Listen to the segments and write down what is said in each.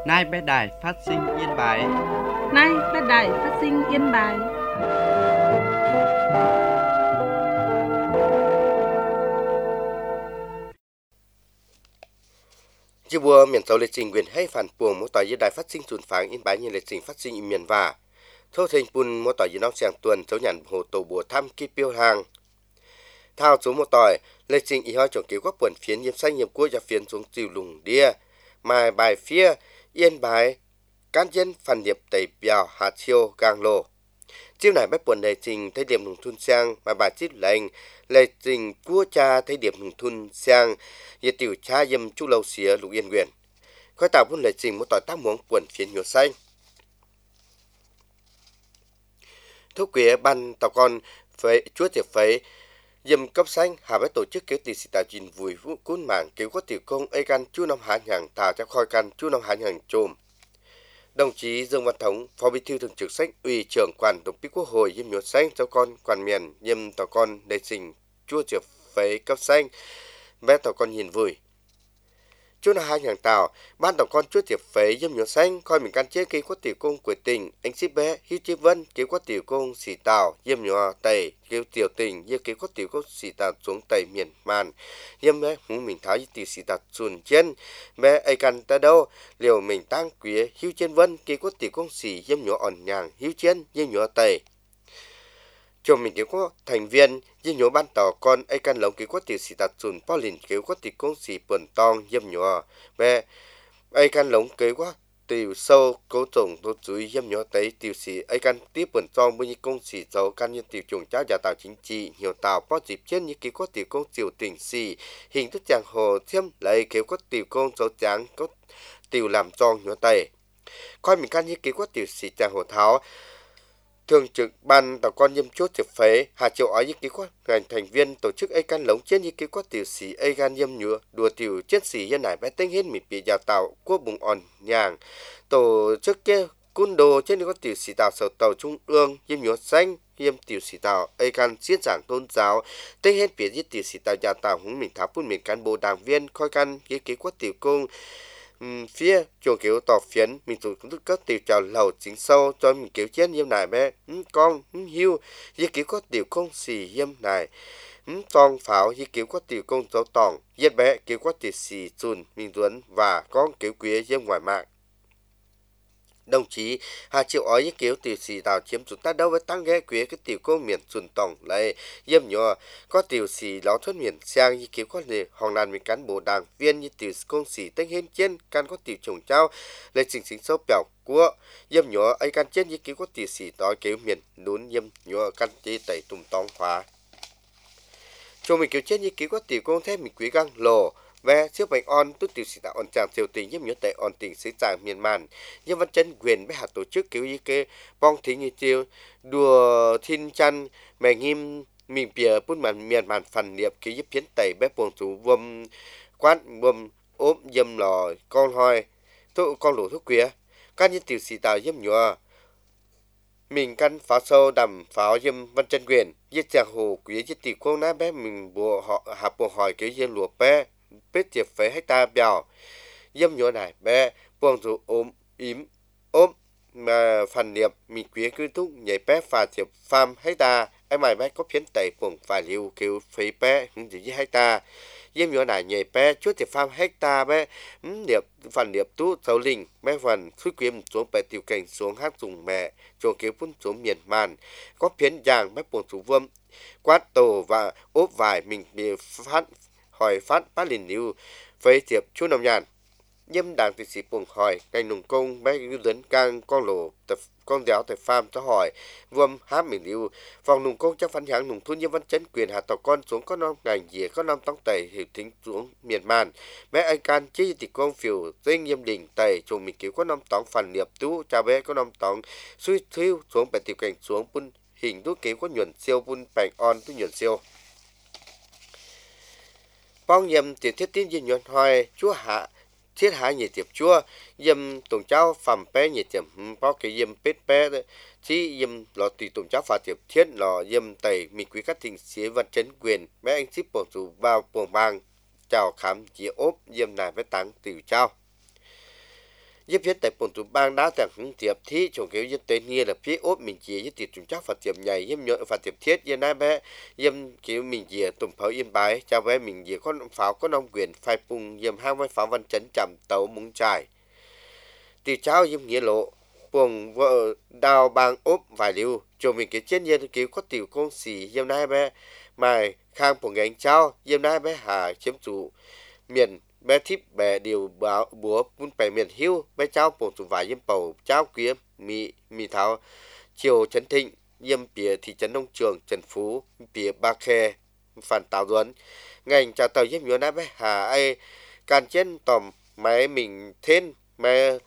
Nay bé đài phát sinh Yên Bái. Nay bé đài phát sinh Yên Bái. Chiều bùa miền tàu lịch trình quyền hay phản buồn mỗi tỏi dưới đài phát sinh tuần phán Yên Bái như lịch trình phát sinh miền và thâu thành bùn mỗi tỏi dưới nông sàng tuần cháu nhận hồ tổ bùa thăm kí piêu hàng thao số một tỏi lịch trình y hoa trồng cứu các buồn phiến nhiễm xanh nhiễm cua và phiến xuống chiều lùng đia mai bài phía Yên Bái can dân phản điệp tẩy bèo hạt chiêu gang lô chiều này bách buồn lịch trình thấy điểm nông thôn sang mà bà chít lệnh lịch trình cua cha thấy điểm nông thôn sang nhiệt tiểu cha dâm chu lâu xía lục yên nguyện khói tạo vun lịch trình một tỏi tác muống buồn phiến nhựa xanh thúc quế ban tàu con phế chúa tiệp phế dâm cấp xanh hà với tổ chức kéo tỷ sĩ tạo trình vùi vũ cún mạng kéo có tiểu công ai can chu năm hạ nhàng thảo cho khoi can chu năm hạ nhàng trùm đồng chí Dương Văn Thống phó bí thư thường trực sách ủy trưởng quan tổng bí quốc hội dâm nhựa xanh cho con quan miền dâm tàu con lịch trình chúa tiệp phế cấp xanh bé tàu con nhìn vui chú là hai nhàng tàu ban tàu con chúa tiệp phế dâm nhựa xanh coi mình can chế ký có tiểu công của tỉnh anh ship bé hiếu chí vân kêu có tiểu công xì tàu dâm nhựa tẩy kêu tiểu tình như kêu có tiểu công xì tàu xuống tẩy miền màn dâm bé muốn mình tháo tiểu xì tàu chuồn chân bé ai can ta đâu liều mình tăng quý hiếu chân vân kêu có tiểu công xì dâm nhựa ỏn nhàng hiếu chân dâm nhựa tẩy cho mình kêu có thành viên như nhổ ban tàu con ai can lồng kêu có tiểu sĩ tạt chun Pauline kêu có tiểu công sĩ bẩn tong dâm nhổ bé ai can lồng kêu có tiểu sâu cố trồng tô chuối dâm nhổ tới tiểu sĩ ai can tiếp bẩn tong bao nhiêu công sĩ giàu can như tiểu trùng cháu giả tạo chính trị nhiều tàu bao dịp trên như kêu có tiểu công tiểu tỉnh sĩ hình thức giang hồ thêm lại kêu có tiểu công giàu trắng có tiểu làm tròn nhổ tay coi mình can như kêu có tiểu sĩ giang hồ tháo thường trực ban tàu con nhâm chốt tiệp phế hà triệu ói ký quát ngành thành viên tổ chức ai can lống trên như ký quát tiểu sĩ ai gan nhâm nhựa đùa tiểu chết sĩ dân này bé tinh hết mịt bị giàu tàu quốc bùng òn nhàng tổ chức kia côn đồ trên có tiểu sĩ tàu sở tàu trung ương nhâm nhựa xanh yêm tiểu sĩ tàu ai can diễn giảng tôn giáo tinh hết biệt giết tiểu sĩ tàu giàu tàu húng mình tháp phun mình cán bộ đảng viên khoi can ký quát tiểu công phía chuồng kiểu tỏ phiến mình tụi cũng các tiểu trào lầu chính sâu cho mình kiểu chết như này bé con hiu như kiểu có tiểu công xì yếm này con pháo như kiểu có tiểu công dấu tòng giết bé kiểu có tiểu xì chun mình tuấn và con kiểu quý yếm ngoài mạng đồng chí Hà Triệu ói như kiểu tiểu sĩ tàu chiếm chúng ta đâu với tăng ghé quý cái tiểu công miền chun tòng lại yếm nhỏ có tiểu sĩ ló thuất miền sang như kiểu có nề hòn đàn mình cán bộ đảng viên như tiểu công sĩ tinh hên trên can có tiểu trùng trao lấy chính chính sâu biểu của yếm nhỏ ai can trên như kiểu có tiểu sĩ đói kiểu miền đốn yếm nhỏ can chế tẩy tùng tòng khóa cho mình kiểu trên như kiểu có tiểu công thêm mình quý găng lồ và siêu bệnh on tốt tiểu sĩ tạo on tràng siêu tình nhấp nhớ tại on tỉnh xứ tràng miền màn nhưng văn chân quyền với hạt tổ chức kiểu như cái bong thí như chiêu đùa thiên chăn mẹ nghiêm mình bìa bút màn miền màn phần điệp kiểu giúp phiến tẩy bé buồn chủ vâm quát vâm ốp dâm lò con hoi tôi con lũ thuốc quía các như tiểu sĩ tạo nhấp nhớ mình căn pháo sâu đầm pháo dâm văn chân quyền giết chàng hồ quý giết tiểu công ná bé mình bùa họ hạp bùa hỏi kiểu dân lùa bé bết tiệp phế hecta bèo dâm nhựa này bé buông rủ ốm ím ốm mà phần điệp mình quý cứ thúc nhảy bé phà tiệp farm hecta ai mày bé có phiến tẩy buông phà liu kêu phế bé những gì hecta dâm nhựa này nhảy bé chút tiệp farm hecta bé điệp phần điệp tú sầu linh bé phần suy quyền xuống bé tiểu cảnh xuống hát dùng mẹ chuồng kêu phun xuống miền màn có phiến giàng bé buông rủ vâm quát tổ và ốp vải mình bị phát hỏi phát liền lưu với tiệp chú nông nhàn nhâm đảng thị sĩ buồn hỏi ngành nông công bé ngư lớn càng con lỗ tập con đéo tại farm cho hỏi vườn hát mình lưu phòng nông công trong phân hạng nông thôn như văn chấn quyền hạ tàu con xuống có năm ngành gì có năm tông tẩy hiểu tính xuống miền màn bé anh can chế thì con phiểu dây nghiêm đỉnh tẩy chồng mình cứu có năm tông phần liệp tú cha bé có năm tông suy thiêu xuống bè tiểu cảnh xuống bún hình đốt kéo có nhuận siêu bún bành on tu nhuận siêu bong yếm tiểu thiết tin dinh nhuận hoài chúa hạ thiết hạ nhiệt tiệp chúa yếm tổng cháu phẩm bé nhiệt tiệp bao cái yếm pết bé chỉ yếm lọ tùy tổng cháu phá tiệp thiết lọ yếm tẩy mình quý các thình xế vật chấn quyền bé anh ship bổ chủ bao buồng bang chào khám chỉ ốp yếm này với táng tiểu cháu giúp viết tại bồn tụ bang đá tàng hứng tiệp thi trồng kéo giúp tên nia là phía ốp mình chia giúp tiệp chúng chắc phạt tiệp nhảy giúp nhựa phạt tiệp thiết yên ai bé giúp kiểu mình chia tùng pháo yên bái chào bé mình chia có pháo có nông quyền phai pung giúp hai mươi pháo văn chấn chậm tàu múng trải từ cháu giúp nghĩa lộ buồng vợ đào bang ốp vài liu cho mình cái chết nhiên cứu có tiểu công xỉ giúp ai bé mài khang của ngành cháu giúp ai bé hà chiếm chủ miền bé thiếp bé điều báo búa muốn bè miền hiu bé cháu bổn chủ vải yếm bầu cháu kia mì tháo chiều trấn thịnh yếm bìa thị trấn nông trường trần phú bìa ba khe phản tào duấn ngành chào tàu yếm nhớ nãy bé hà ai can trên tòm máy mình thêm máy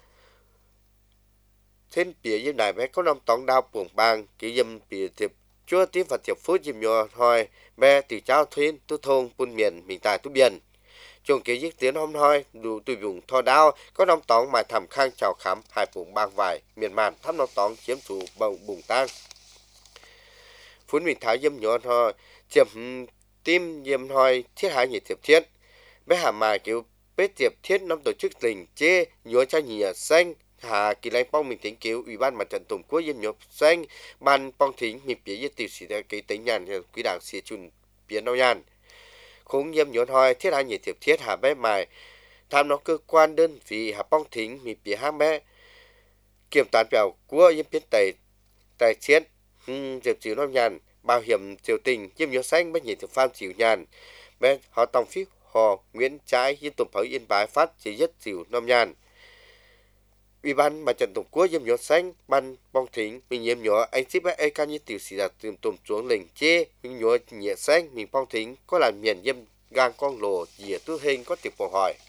thêm bìa yếm này bé có năm tóng đao buồng bang cái yếm bìa thiệp chúa tiếng phật thiệp phú yếm nhớ thôi bé từ cháu thuyên tu thôn buôn miền mình tài tu biển chung kế giết tiếng hôm nay đủ tùy vùng thò đao có nông tóng mà thầm khang chào khám hai vùng bang vải miền màn thăm nông tóng chiếm chủ bầu bùng tang phun mình thái dâm nhỏ thôi chiếm tim dâm thôi thiết hai nhiệt tiệp thiết bé hà mài kiểu bé tiệp thiết năm tổ chức tình chê nhớ cha nhìa xanh hà kỳ lãnh phong mình tính cứu ủy ban mặt trận tổng quốc dâm nhỏ xanh ban phong thính mình bía giết tiểu sĩ cái tính nhàn quý đảng xìa chun biến đâu nhàn cũng nhâm nhốn hoi thiết hai nhiệt tiệp thiết hà bé mài tham nó cơ quan đơn vị hà bong thính mi bìa hang bé kiểm toán biểu của yếm biết tài chiến diệp chịu nó nhàn bảo hiểm triều tình yếm nhớ xanh bé nhiệt tiệp phan chịu nhàn bé họ tòng phí họ nguyễn trái yên tụng pháo yên bái phát chỉ nhất chịu nó nhàn ủy ban mặt trận tổng quốc yếm nhớ xanh ban bong thính mình yếm nhớ anh ship bé ai can như tiểu sĩ đạt tìm tùm xuống lệnh chê mình nhớ nhẹ xanh mình bong thính có làm miền yếm gang con lồ dìa tư hình có tiệp bộ hỏi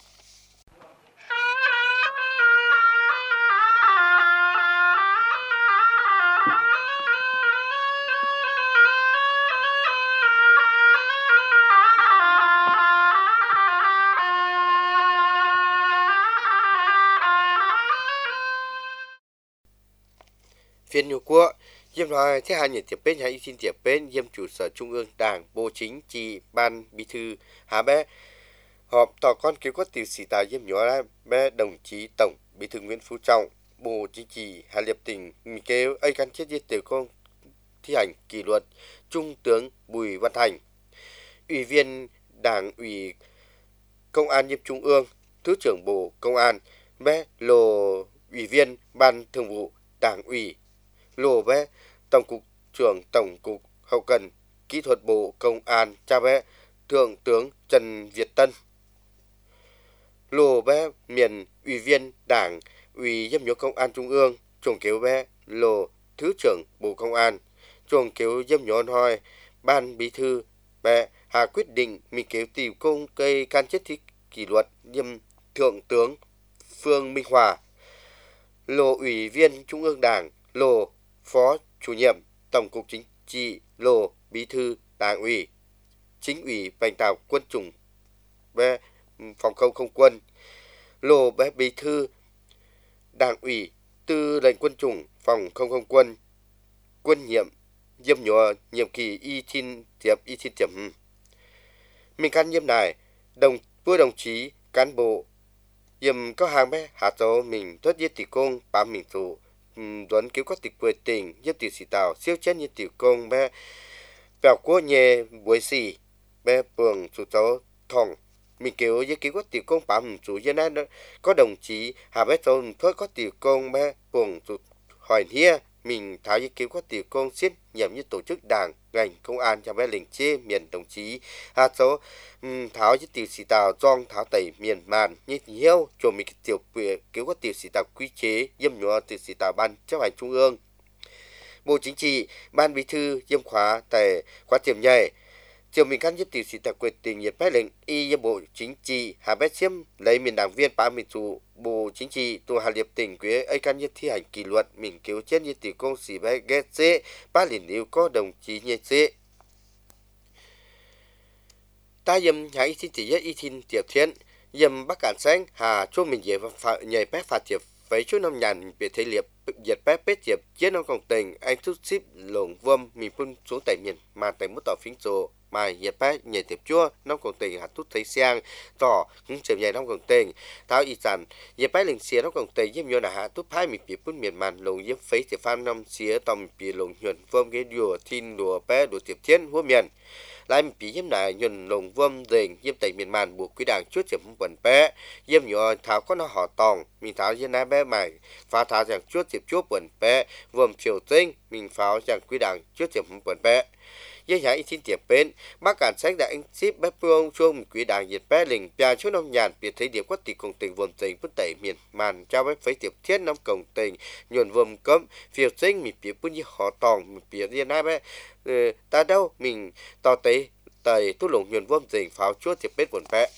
phiên nhiều quốc yếm nói thế hai nhiệt tiệp bên hay xin tiệp bên yếm chủ sở trung ương đảng bộ chính trị ban bí thư hà bé họp tỏ con kế quát tiểu sĩ tài yếm nhỏ ra bé đồng chí tổng bí thư Nguyễn Phú Trọng bộ chính trị Hà Liệp tỉnh mình kêu ai can chết giết tiểu công thi hành kỷ luật trung tướng Bùi Văn Thành ủy viên đảng ủy công an yếm trung ương thứ trưởng bộ công an bé lô ủy viên ban thường vụ đảng ủy lô bé tổng cục trưởng tổng cục hậu cần kỹ thuật bộ công an cha bé thượng tướng Trần Việt Tân lô bé miền ủy viên đảng ủy giám đốc công an trung ương chuồng kéo bé lô thứ trưởng bộ công an chuồng kéo giám đốc hoi ban bí thư bé hà quyết định mình kéo tìm công cây can chết thi kỷ luật giám thượng tướng Phương Minh Hòa lô ủy viên trung ương đảng lô phó chủ nhiệm tổng cục chính trị lô bí thư đảng ủy chính ủy bành tàu quân chủng bé phòng không quân lô bé bí thư đảng ủy tư lệnh quân chủng phòng không quân quân nhiệm diêm nhỏ nhiệm kỳ y tin tiệp mình can nhiệm này với đồng chí cán bộ diêm có hàng bé hạ tổ mình thoát giết tỷ công bám mình tụ đoán cứu có tịch quê tình giúp tiểu sĩ tàu siêu chết như tiểu công bé vào quốc nhẹ buổi xì bé phường chủ tố thòng mình kêu với cứu có tiểu công bám chủ dân này có đồng chí hà bé tôn thoát có tiểu công bé phường chủ hỏi hia mình tháo với cứu có tiểu công xiết nhằm như tổ chức đảng ngành công an cho bé lệnh chê miền đồng chí hà số tháo với tiểu sĩ tàu dòng tháo tẩy miền màn như nhiều cho mình tiểu cứu có tiểu sĩ tàu quy chế yếm nhỏ tiểu sĩ tàu ban chấp hành trung ương bộ chính trị ban bí thư yếm khóa tại khóa tiệm nhảy chiều mình can giúp tiểu sĩ tàu quyết định nhiệt bé lệnh y bộ chính trị hà bé xiêm lấy miền đảng viên bám mình chủ bộ chính trị tu Hà Liệp tỉnh quế ai can nhất thi hành kỷ luật mình cứu chết như tiểu công sĩ bé ghét xế ba liền yêu có đồng chí nhẹ xế ta yếm nhà y xin chỉ nhất y xin tiệp thiên yếm bắc cản sáng hà cho mình về nhảy bé phạt tiệp phải chút năm nhàn bị thể liệp giật bé bết tiệp chiến năm cộng tình anh chút ship lồng vâm mình phun xuống tại miền mà tại mức tỏ phím rồ mai nhiệt bá nhiệt tiệp chua nông công tình hạt tút thấy sang tỏ hứng chậm dài nông công tình tháo y sản nhiệt bá linh xía nông công tình yếm nhô là hạ tút phái mì bì bún miền màn lồng yếm phấy tiệp phan nông xía tòm bì lồng nhuận vôm ghế đùa thiên đùa bé đùa tiệp thiên hua miền lại bị yếm nải nhuận lồng vôm dền yếm tây miền màn buộc quý đảng chúa tiệp quần bé yếm nhô tháo có nó họ tòng mình tháo yếm nái bé mày phá tháo rằng chúa tiệp chúa quần bé vôm triều tinh mình pháo rằng quý đảng chúa tiệp quần bé với nhà ít tiệp bên bác cản sách đã anh ship bé phương chuông quý đảng nhiệt bé lình bia chúa nông nhàn biệt thấy điểm quất tỷ công tình vườn tình bút tẩy miền màn trao bé phấy tiệp thiết nông công tình nhuận vườn cấm phiêu sinh mình biệt bút như họ tòng mình biệt yên ai bé ta đâu mình tỏ tế tẩy tu lủng nhuận vườn tình pháo chúa tiệp bên quần bé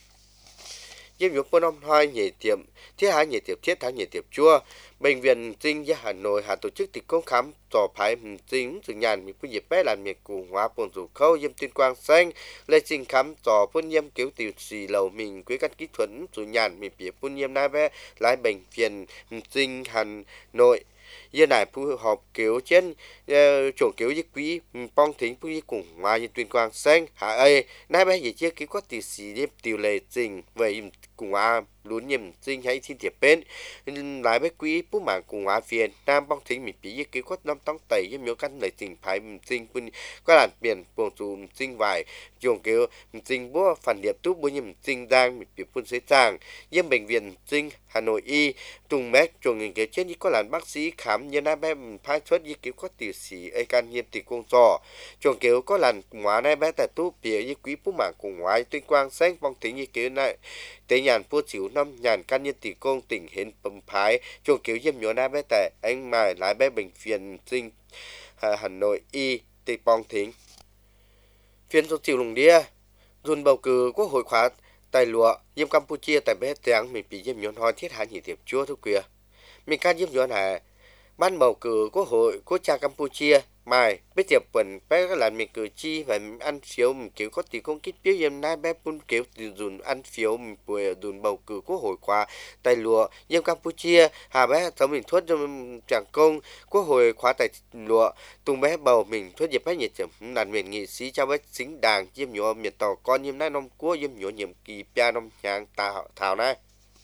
Diêm nhục năm hai nhị tiệm thiết hai nhị tiệp thiết tháng nhị tiệp chua bệnh viện Trinh gia Hà Nội hạ tổ chức tiệc công khám tỏ phái chính từ nhàn mình dịp bé làm miệt cùng hóa buồn rủ khâu diêm tuyên quang xanh lê trình khám tỏ phun nhiễm cứu tiểu xì lầu mình quý các kỹ thuật từ nhàn mình bị phun nhiễm nai bé lái bệnh viện Trinh Hà Nội giờ này phù hợp kiểu trên chuẩn kiểu với quý phong thính với cùng hóa như tuyên quang xanh hạ ơi nai bé gì chưa kỹ có tiểu xì diêm tiểu lệ trình về cùng hóa luôn nhầm sinh hay xin tiệp bên lại với quý bố mạng cùng hóa phiền nam bong thính mình bị kế quất năm tông tẩy với miếu căn lời tình phải sinh quân có làm biển buồn tù sinh vải dùng kiểu sinh bố phản điệp túc bố nhầm sinh đang mình bị quân xế tràng nhưng bệnh viện sinh Hà Nội y tùng mét chuồng người kế trên như có làm bác sĩ khám như nam bé phái xuất như kiểu có tiểu sĩ ai can nhiễm tỷ công trò chuồng kiểu có làm cùng hóa nam bé tại tú bìa như quý bố mạng cùng hóa tuyên quang xanh bong thính như kiểu này tế nhàn phu chịu năm nhàn can nhân tỷ công tỉnh hiện bầm phái chuồng kiểu diêm nhớ na bé tại anh mài lái bé bệnh viện sinh Hà Nội y tây bong thính phiên số chịu lùng đĩa dùn bầu cử quốc hội khóa tài lụa diêm Campuchia tại bé tiếng mình bị diêm nhớ nói thiết hạ nhị tiệp chúa thúc kia mình can diêm nhớ này ban bầu cử quốc hội quốc gia Campuchia mai bây giờ phần bé cái lần mình cử chi và ăn phiếu mình kiểu có tỷ công kích biết em nay bé pun kiểu dùn ăn phiếu mình vừa dùn bầu cử quốc hội qua tại lụa em Campuchia hà bé cháu mình thoát cho chẳng công quốc hội khóa tại lụa tung bé bầu mình thoát dịp hết nhiệt chậm đàn miền nghị sĩ cho bé xính đàng diêm nhọ miền tàu con diêm nay năm quốc diêm nhọ nhiệm kỳ pia năm nhang thảo này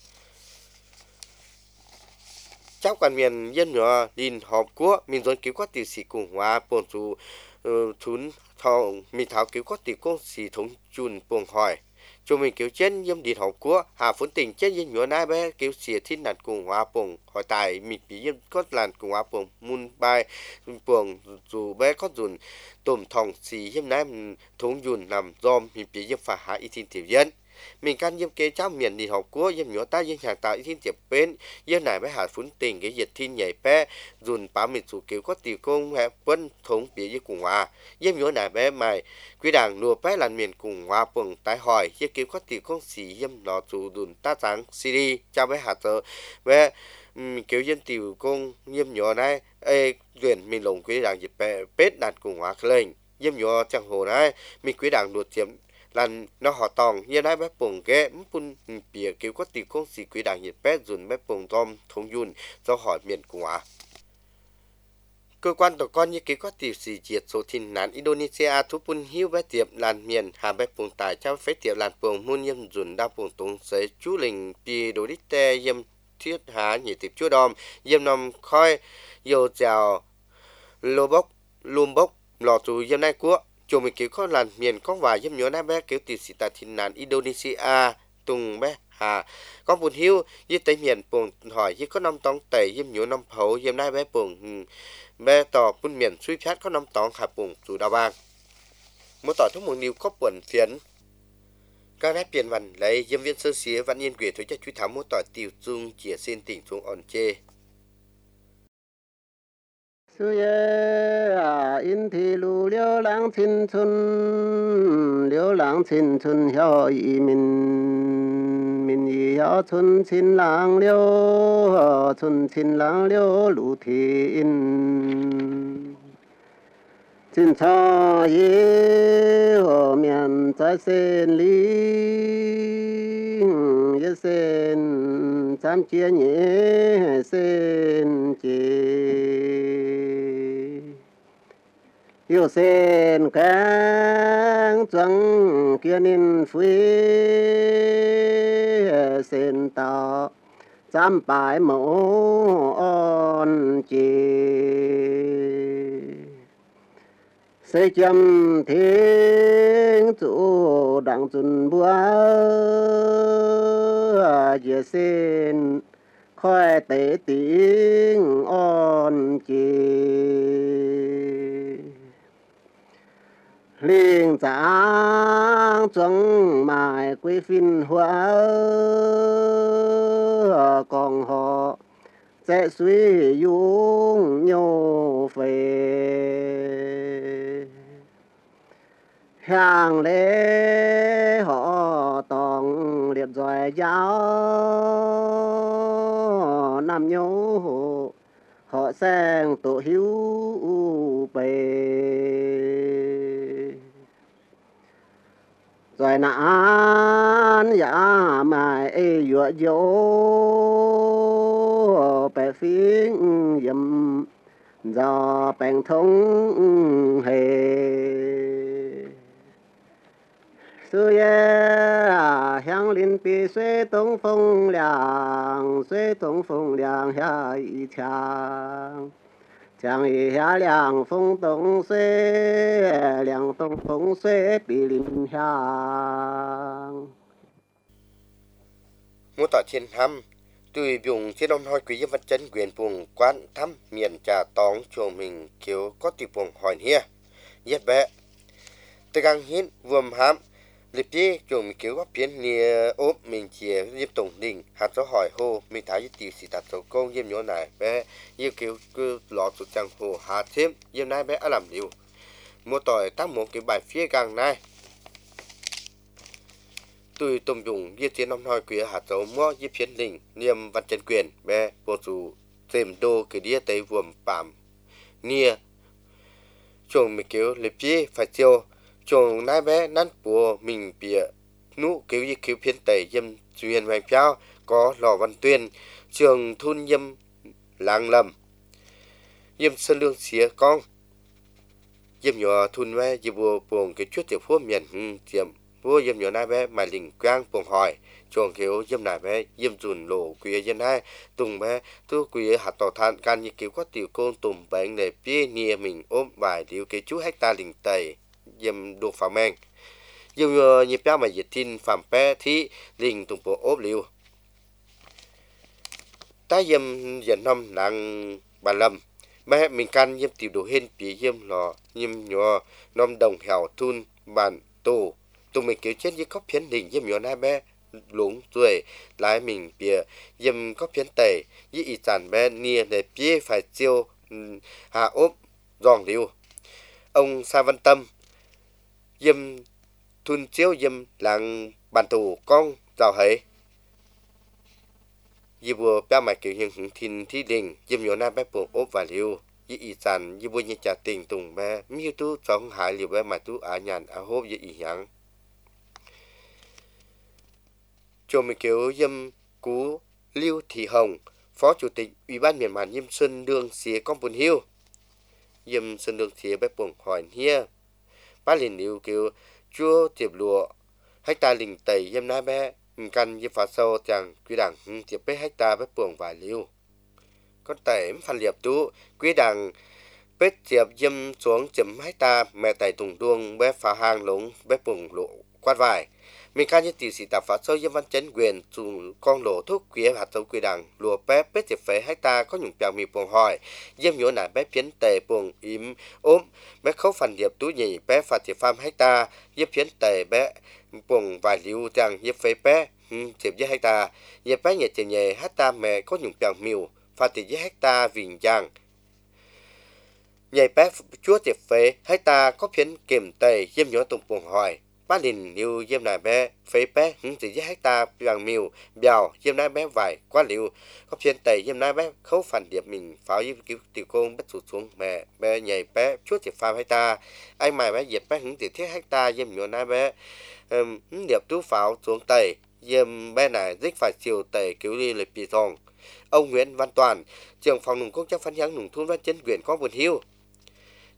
cháu quan miền dân nhỏ đình họp của mình dọn cứu các tiểu sĩ cùng hóa buồn chủ thún thọ mình thảo cứu các tiểu công sĩ thống chun buồn hỏi cho mình cứu trên dân đình họp của hà phun tình trên dân nhỏ nai bé cứu sĩ thiên đàn cùng hóa buồn hỏi tại mình bị dân có làn cùng hóa buồn mun bay buồn dù bé có dùn tôm thòng xì dân nai thống dùn làm dòm mình bị dân phá hạ ít tiểu dân mình can diêm kế cháu miền đi học của diêm nhỏ ta diêm hàng tạo thiên tiệp bên diêm này mới hạ phun tình cái dịch thiên nhảy bé dùn bám mình chủ kiểu có tiểu công hẹp quân thống bị với cùng hòa diêm nhỏ này bé mày quý đảng nùa bé làn miền cùng hòa bồng tái hỏi diêm kiểu có tiểu công xì diêm nó chủ dùn ta trắng cd cho bé hạ tờ bé kiểu dân tiểu công diêm nhỏ này tuyển mình lồng quý đảng dịch bé bết đạt cùng hòa lên diêm nhỏ chẳng hồ này mình quý đảng nùa tiệm lần nó họ tòng như nãy bé bùng ghé pun bìa kiểu có tỷ công sĩ quý đảng nhiệt bé dùn bé bùng tom thông dùn do hỏi miền của cơ quan tổ con như kiểu có tỷ sĩ diệt số thìn nán Indonesia thu pun hiu bé tiệp làn miền hà bé bùng tài cho phép tiệp làn bùng muôn yếm dùn đa bùng tung sẽ chú lình bì đồ đít te yếm thiết há nhiệt tiệp chúa đom yếm nằm khói dầu chào lùm bốc lò tù yếm nay quốc chúng mình kiểu có làn miền có vài giúp nhớ na bé kiểu tiểu sĩ tại thiên nàn Indonesia tung bé hà có buồn hiu với tây miền buồn hỏi với có năm tông tây giúp nhớ năm hậu giúp na bé buồn bé tỏ buồn miền suy phát có năm tông hà buồn chủ đào bang một tỏi thuốc mường niu có buồn phiền các nét biển văn lấy diêm viên sơ xía văn yên quyền thuế cho truy thám một tỏi tiểu dung chia xin tỉnh xuống on chê 수야 인티루 려랑 친춘 혀이민 민이여 춘친랑려 루틴 진차예 어면 자센리 예센 잠지에 센지 yêu sen cáng trăng kia nên phi sen tao chăm bài mẫu on chi xây chăm thiên chủ đặng chuẩn búa giờ sen khói tế tiếng on chi liên giang trăng mài quê phiên hóa còn họ sẽ suy dung nhau về hàng lễ họ toàn liệt giỏi giáo nam nhau họ sang tổ hiếu về rồi nãn ya mai e yo yo bè phiến yếm do bèn thông hề xưa 향林碧水东风凉，水东风凉下一腔。江一下凉风东水，凉东风水比林香。 Mô tả trên thăm, tùy vùng trên đông hỏi quý dân vật chân quyền vùng quán thăm miền trà tóng chùa mình kiểu có tỷ vùng hỏi hia. Yết bẹ. Từ gang hiến vườm hám, liệp chế chùa mình kiểu có biến nia ốp mình chìa diếp tổng đình, hạt gió hỏi hô, mình thấy như tỷ sĩ tạc tổ công diêm nhó này bẹ, yêu kiểu cứ lọ tụt chẳng hồ hạt thêm, diêm này bẹ á làm điều. Mô tỏi tác một cái bài phía gang này. Tùy tùm dùng viết tiến năm hỏi quý hạt dấu mô dịp phiến đình niềm văn chân quyền bè bộ dù tìm đô cái đĩa tới vườm bảm nia chuồng mình kiểu liệp chế phải chiều chuồng nai bé nắn bùa mình bịa nụ kiểu như kiểu phiến tẩy dâm duyên hoành pháo có lò văn tuyên trường thun dâm làng lầm dâm sơn lương xía con dâm nhỏ thun ve dì bùa buồng cái chút tiểu phố miền tiệm vua dâm nhỏ nai bé mà lình quang buồng hỏi chuồng kiểu dâm nai bé dâm dùn lộ quý dân hai tùng bé tu quý hạt tỏ than can như kiểu có tiểu côn tùm bệnh để bia nia mình ôm vài điều cái chú hecta lình tẩy dâm đồ phá men dâm nhỏ nhịp ra mà dịch tin phạm bé thi lình tùng bộ ốp liu ta dâm dân năm nàng bà lâm mẹ mình can dâm tiểu đồ hên bia dâm lò dâm nhỏ nom đồng hẻo thun bàn tù tụi mình kiểu chết với có phiến đình dâm nhỏ nai bé lúng tuổi lái mình bia dâm có phiến tẩy với ý sản bé nia để bia phải chiêu hạ ốp giòn liu ông Sa Văn Tâm dâm thun chiếu dâm làng bàn tù con giàu hấy dì bùa bé mày kiểu hiện hứng thìn thi đình dâm nhỏ nai bé buồn ốp và liu với ý sản dì bùa như trả tình tùng bé miêu tu trong hải liu bé mày tu á nhàn á hốp với ý h향 chùa mình kiểu dâm cú Lưu Thị Hồng, Phó Chủ tịch Ủy ban miền Màn Dâm Xuân Đường xía con buồn hiu. Dâm Xuân Đường xía bé buồn hỏi hia. Bá liền liu kiểu chua tiệp lụa, hecta lình tẩy dâm nai bé, căn dâm phá sâu chẳng quý đảng tiệp bé hecta bé buồn vài liu. Con tẩy phan liệp tú, quý đảng bết tiệp dâm xuống chấm hecta mẹ tẩy tùng đuông bé phá hàng lống bé buồn lộ quát vài. Mình can như tiểu sĩ tạp phá sâu dân văn chấn quyền dùng con lỗ thuốc quý hạt dấu quý đảng lùa bé bết tiệp phế hecta có nhung bèo mì buồng hỏi dâm nhổ nải bé phiến tề buồng im ốm bé khấu phần điệp tú nhì bé phạt tiệp pham hecta dếp phiến tề bé buồng vài liu rằng dếp phế bé tiệp với hecta dếp bé nhẹ tiệp nhẹ hecta mẹ có nhung bèo miu phạt tiệp với hecta vinh giang nhảy bé chúa tiệp phế hecta có phiến kiểm tề dâm nhổ tùng buồng hỏi bá đình liu dâm nai bé phế bé chỉ với hecta vàng miu bèo dâm nai bé vài quá liu có phiên tây dâm nai bé khấu phần điệp mình pháo với kiểu tiểu công bắt sụt xuống mẹ bé nhảy bé chuốt thì phao hecta anh mày bé diệt bé thì thiết hecta dâm nhỏ nai bé điệp tú pháo xuống tây dâm bé này dích phải chiều tây kiểu đi lịch bị thòng ông Nguyễn Văn Toàn trưởng phòng nông công chức phân nhắn nông thôn văn chân quyền có buồn hiu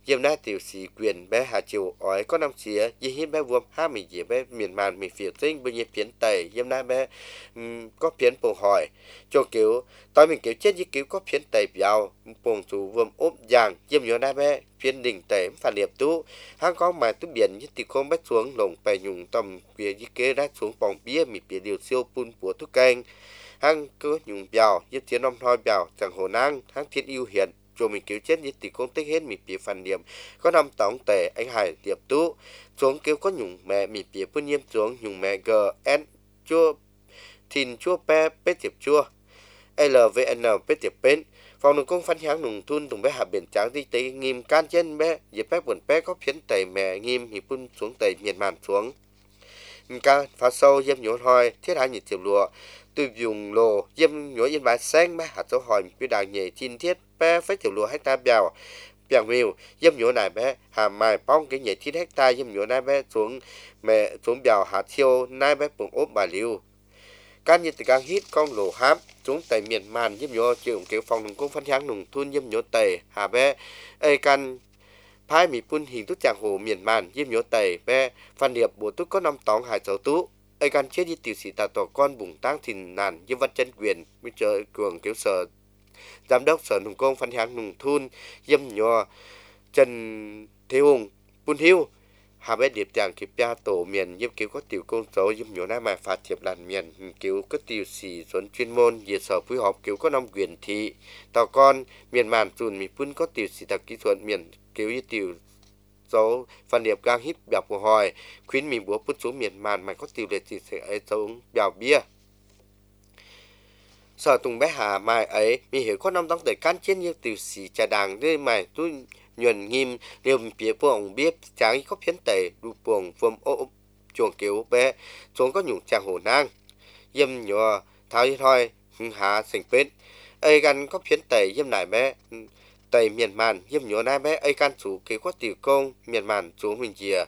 yếm na tiểu sĩ quyền bé hà chiều ói có năm xía y hít bé vuông ha mình dễ bé miền màn mình phía tinh bây giờ phiến tẩy yếm na bé có phiến bùng hỏi cho kiểu tao mình kiểu chết như kiểu có phiến tẩy vào bùng chủ vuông ốp giang yếm nhỏ na bé phiến đỉnh tẩy phản liệp tú hang có mài tú biển như tì không bé xuống lồng bè nhung tầm quê như kế đã xuống bòng bia mình bia điều siêu pun của tú canh hang cứ nhung vào như tiếng năm thoi vào chẳng hồ năng hang thiên yêu hiền rồi mình cứu chết như tỷ công tích hết mình bị phản niệm có năm tổng tệ anh hải tiệp tú xuống kêu có nhung mẹ mình bị phun nhiễm xuống nhung mẹ gn chua thìn chua pe pết tiệp chua lvn pết tiệp bên phòng đường công phân háng nùng thun tùng bé hạ biển trắng đi tế nghiêm can chân bé dịp bé buồn bé có phiến tẩy mẹ nghiêm thì phun xuống tẩy miền màn xuống ca phá sâu dêm nhốn hoi thiết hai nhiệt tiệp lụa từ dùng lồ dêm nhốn yên bài xanh bé hạt dấu hỏi với đàng nhẹ chín thiết bé phách tiểu lúa hecta bèo bèo miêu dêm nhốn này bé hà mài bong cái nhẹ 9 hecta dêm nhốn này bé xuống mẹ xuống bèo hạt thiêu nai bé bụng ốp bà liu can nhiệt càng hít con lồ hám xuống tại miền màn dêm nhốn chịu kiểu phòng nùng công phân háng nùng thun dêm nhốn tẩy hà bé ê can phái mỹ phun hình thức chàng hồ miền màn dêm nhốn tẩy bé phan điệp bố túc có năm tóng hải dấu tú ai can chết đi tiểu sĩ tà tổ con bùng tang thìn nàn như văn chân quyền mới chờ cường kiểu sở giám đốc sở nông công phân hạng nông thôn dâm nhò Trần Thế Hùng Bun Hiu hà bé điệp chàng kịp gia tổ miền dâm kiểu có tiểu công số dâm nhò na mà phạt thiệp làn miền kiểu có tiểu sĩ xuân chuyên môn về sở phối hợp kiểu có năm quyền thị tàu con miền màn dùn mỹ phun có tiểu sĩ đặc kỹ thuật miền kiểu như tiểu số phần điệp gang hít bèo của hỏi khuyến mình búa phút xuống miền màn mà có tiểu lệ chỉ sẽ ấy giống bèo bia sở tùng bé hà mai ấy mình hiểu có năm đóng tới can chiến như tiểu sĩ trà đàng nơi mày tôi nhuần nghiêm liều phía buồng biết chẳng có phiến tẩy đủ buồng vườm ô chuồng kiểu bé xuống có nhung chàng hồ nang dâm nhỏ tháo đi thôi hạ sành pết ấy gan có phiến tẩy dâm nải bé tẩy miền màn dâm nhỏ nai bé ấy can chủ kiểu có tiểu công miền màn xuống mình chìa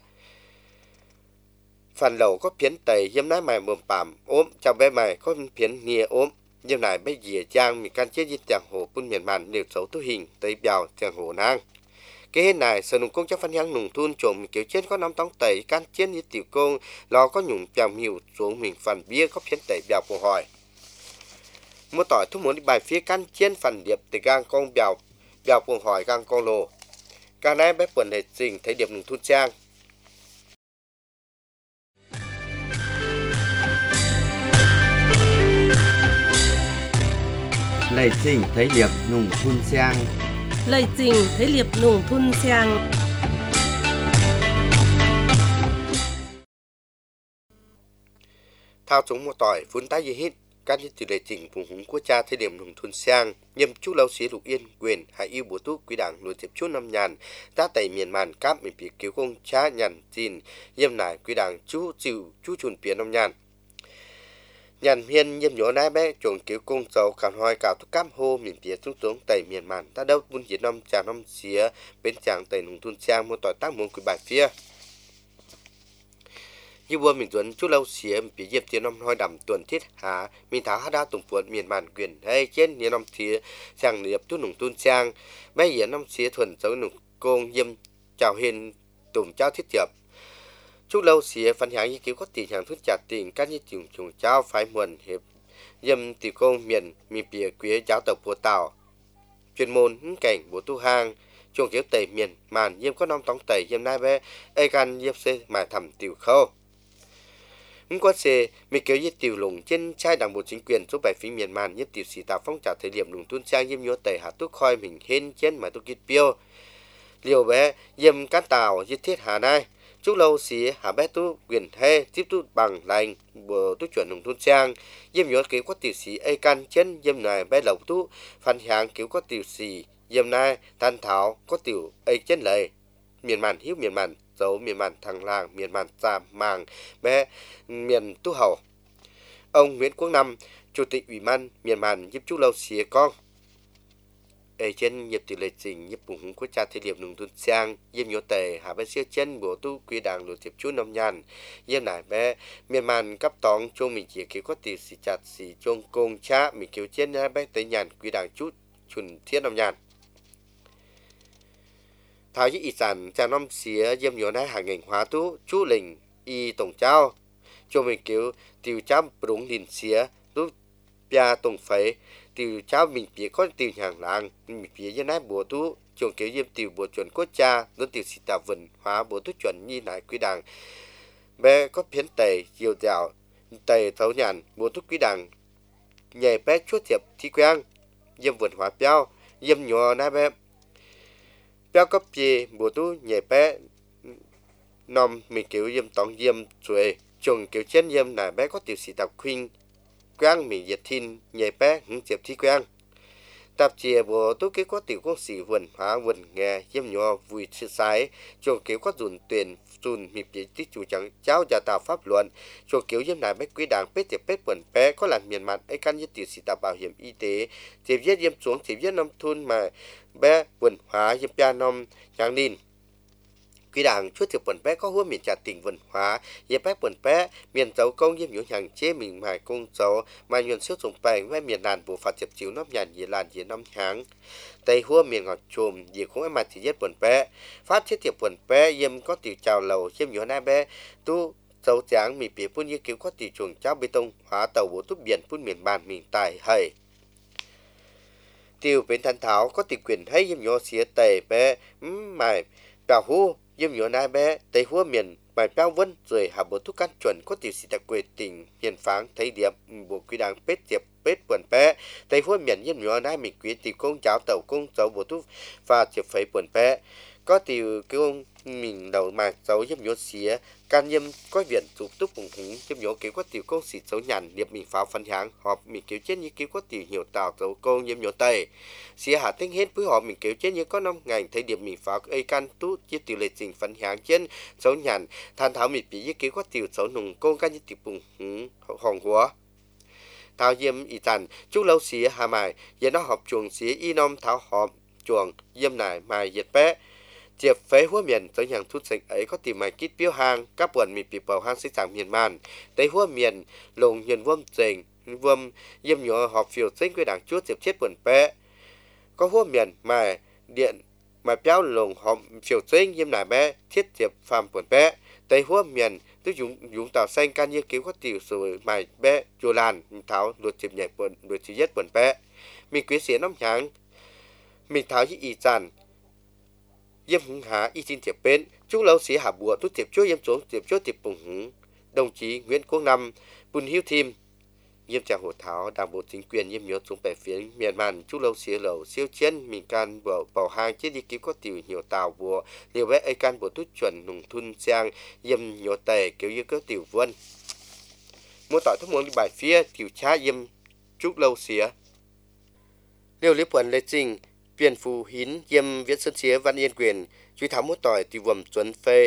phần đầu có phiến tẩy dâm nái mày mồm pàm ốm chào bé mày có phiến nia ốm dâm này bây giờ trang mình can chết với chàng hồ phun miền màn đều xấu tu hình tới bèo chàng hồ nang cái hết này sở nông công chắc phân hang nùng thun trộm kiểu chết có năm tóng tẩy can chết với tiểu công lo có nhung chàng hiểu xuống mình phần bia có phiến tẩy bèo của hỏi mua tỏi thu muốn đi bài phía can chết phần điệp từ gang con bèo bèo của hỏi gang con lồ càng nay bé quần hệ trình thấy điệp nùng thun trang Lệ trình thấy điệp nùng thun sang. Lời trình thấy liệp nùng thun sang. thao chúng một tỏi vốn tái gì hết các như từ lệ trình vùng húng của cha thấy điểm nùng thun sang nhâm chú lâu xí lục yên quyền hải yêu bố túc quý đảng luôn tiếp chú năm nhàn ta tẩy miền màn cáp mình bị cứu công cha nhàn tin nhâm nải quý đảng chú chịu chú chuồn phía năm nhàn nhàn hiên nhâm nhỏ nai bé chuồn cứu công dầu cản hoài cào thuốc cam hô miền phía xuống tẩy miền màn ta đâu buôn diễn năm trà năm xía bên chàng tẩy nùng thun sang một tỏi tác muốn quý bài phía như vua mình tuấn chú lâu xía bị diệp tiền năm hoi đầm tuần thiết hạ mình tháo hát đa tùng puột miền màn quyền hay trên nhiều năm xía sang liệp chú nùng tuôn sang bây giờ năm xía thuần dấu nùng công dâm chào hiền tùng trao thiết diệp chú lâu xía phân hạng như cứu có tiền hàng thuốc trả tiền các như trường trùng trao phái muộn hiệp dâm tiểu công miền miền bìa quý giáo tộc của tàu chuyên môn cảnh bố tu hang chuồng kéo tẩy miền màn dâm có năm tóng tẩy dâm nai bé ai gan dâm xe mà thầm tiểu khâu qua xe mình kéo giết tiểu lùng trên trai đảng bộ chính quyền số 7 phí miền màn nhất tiểu sĩ tạo phong trào thời điểm lùng tuôn sang dâm nhớ tẩy hạ túc khoi mình hên trên mà túc kít piêu liều bé dâm cát tàu giết thiết hà nai chúc lâu xí hạ bé tu quyền he tiếp tu bằng lành bờ tu chuẩn lùng tuôn sang dâm nhớ kéo có tiểu sĩ ai can trên dâm này bé lộc tu phản hàng kéo có tiểu sĩ dâm nai than thảo có tiểu ai trên lời miền màn hiếu miền màn dấu miền màn thằng làng miền màn già màng bé miền tu hầu ông Nguyễn Quốc Năm chủ tịch ủy ban miền màn giúp chú lâu xía con ở trên nhập tỷ lệ trình nhập bùng của cha thời điểm nông thôn sang diêm nhớ tề hạ bé xưa chân bộ tu quy đảng luật tiếp chú năm nhàn diêm nải bé miền màn cấp tòng chung mình chỉ kêu có tỷ sĩ chặt sĩ chung công cha mình kêu trên bé tới nhàn quy đảng chút chuẩn thiết năm nhàn thảo với ý sản cha năm xía yếm nhỏ nái hàng ngành hóa tú chú lình y tổng trao cho mình kiểu tiêu chám đúng liền xía lúc bia tổng phẩy tiêu cháo mình phía có tiêu hàng làng mình phía với nái bùa tú trường kiểu yếm tiêu bùa chuẩn quốc cha nó tiêu xịt tà vần hóa bùa tú chuẩn như nái quý đảng bé có phiến tẩy diều dạo tẩy thấu nhàn bùa tú quý đảng nhảy bé chuốt thiệp thi quang yếm vườn hóa béo yếm nhỏ nái bé béo cấp gì bùa tú nhảy bé nòm mình kiểu yếm tòng yếm chuối chồng kiểu chân yếm nái bé có tiêu xịt tà khuyên quang mình diệt thiên nhảy bé hứng diệp thi quang tạp chia bộ tôi kế có tiểu công sĩ vườn hóa vườn nghe yếm nhỏ vui sự sái chồng kiểu có dùn tuyển dùn mịp chỉ tích chủ chẳng cháu gia tạo pháp luận chồng kiểu yếm nái bé quý đảng bết tiệp bết vườn bé có làm miền mặt ấy căn như tiểu sĩ tạo bảo hiểm y tế tiệp viết yếm xuống tiệp viết nông thôn mà bé vườn hóa yếm gia nông chẳng nín quý đảng chúa tiệp vườn bé có hua miền trà tỉnh vườn hóa yếm bé vườn bé miền dấu công yếm nhũ hàng chế mình mài công dấu mà nhuận siêu dùng bèn với miền làn bộ phạt tiệp chiếu nóc nhàn dễ làn dễ năm tháng tây hua miền ngọt chùm dễ cũng em mà chỉ giết vườn bé phát thiết tiệp vườn bé yếm có tiểu chào lầu yếm nhũ na bé tu dấu tráng mì bìa phun như kiểu có tiểu chuồng cháo bê tông hóa tàu bộ túp biển phun miền bàn miền tài hay tiêu bên thanh thảo có tiểu quyền hay yếm nhũ xía tây bé mài bảo hu yếm nhũ na bé tây hua miền bài bao vân rồi hạ bộ thuốc can chuẩn có tiểu sĩ đặc quê tỉnh miền pháng thấy điệp bộ quy đảng bết diệp bết vườn bé tây hua miền yếm nhũ na mình quý tiểu công cháo tàu công dấu bộ thuốc và diệp phấy vườn bé có tiểu công mình đầu mà dấu yếm nhũ xía can yếm có viện chụp túc cùng hứng yếm nhũ kiểu có tiểu công sĩ dấu nhàn điệp mình pháo phân háng họp mình kiểu chết như kiểu có tiểu nhiều tàu dấu công yếm nhũ tây xía hạ tinh hết với họ mình kiểu chết như có năm ngành thấy điệp mình pháo ấy can tú chia tiểu lệ trình phân háng trên dấu nhàn than thảo mịt bị kiểu có tiểu dấu nùng công can như tiểu bùng hứng hòn hóa thảo yếm y tàn chúc lâu xía hà mài giờ nó họp chuồng xía y nom thảo họp chuồng yếm nải mài diệt bé diệp phế hua miền tới hàng thút sạch ấy có tìm mày kít biếu hang các buồn mịt bị bầu hang xây sang miền man tới hua miền lồng hiền vuông trình vuông yếm nhỏ họp phiêu sinh với đảng chúa diệp chết buồn bé có hua miền mà điện mà béo lồng họp phiêu sinh yếm nải bé thiết diệp phàm buồn bé tới hua miền tôi dùng tàu xanh can như cứu có tiểu rồi mày bé chùa làn tháo luật diệp nhảy buồn luật chỉ nhất buồn bé mình quý xía nóng nháng mình tháo như y tràn yếm hứng há y xin tiệp bên chúc lâu xí hạ bùa tu tiệp chúa yếm xuống tiệp chúa tiệp bùng hứng đồng chí Nguyễn Quốc Năm Bùn Hiếu Thim yếm trà hồ tháo đảng bộ chính quyền yếm nhớ xuống bè phía miền màn chúc lâu xí lầu siêu chiến mình can bảo hàng chết đi cứu có tiểu nhiều tàu bùa liều bé ấy can bộ tu chuẩn nùng thun sang yếm nhớ tề kiểu như có tiểu vân mua tỏi thúc muốn đi bài phía tiểu cha yếm chúc lâu xía liều lý quần lê trình viên phù hín yếm viễn sơn xía văn yên quyền truy thám một tỏi từ vườn tuấn phê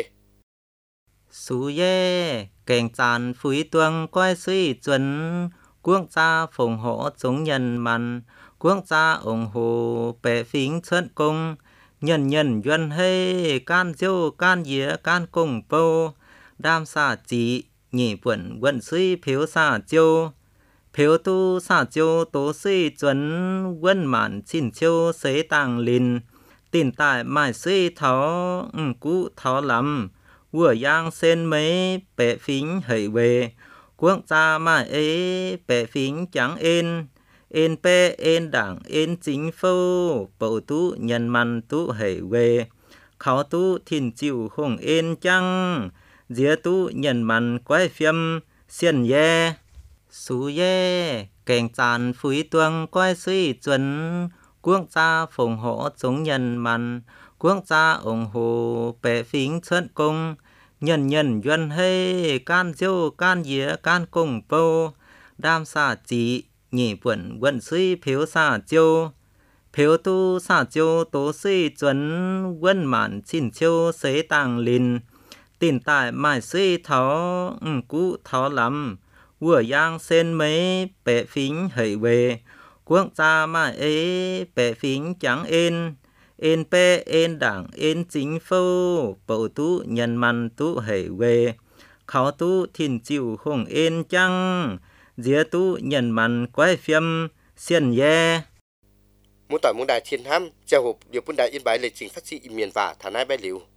sú ye kèng chàn phúi tuông quay suy chuẩn quốc gia phòng hộ chống nhân mặn quốc gia ủng hộ bệ phính chân công nhân nhân duyên hay can diêu can dĩa can công bô đam xả chỉ nhị vườn vận suy phiếu xả chiêu phiếu tu xả chiêu tố suy chuẩn quân mạn xin chiêu xế tàng lìn tin tại mãi suy tháo cũ tháo lắm vừa giang sen mấy bệ phính hãy về quốc gia mãi ấy bệ phính chẳng en pe en đảng en chính phủ bộ tu nhân man tu hãy về khảo tu thiên chịu không en chăng dĩa tu nhân man quay phim xiên ye sú ye kèng chàn phúi tuông quay suy chuẩn quốc gia phòng hộ chống nhân mặn quốc gia ủng hộ bệ phính chân công nhân nhân duyên hay can diêu can dĩa can công bô đam xả chỉ nhị vườn vận suy phiếu xả chiêu phiếu tu xả chiêu tố suy chuẩn quân mạn xin chiêu xế tàng lìn tin tại mãi suy tháo cũ tháo lắm vừa giang sen mấy bệ phính hãy về quốc gia mãi ấy bệ phính chẳng en pe en đảng en chính phủ bộ tu nhân man tu hãy về khảo tu thiên chịu không en chăng dĩa tu nhân man quay phim xiên ye muốn tỏi muốn đài thiên ham chào hộp điều quân đài yên bái lịch trình phát sĩ miền và thả nai bay liều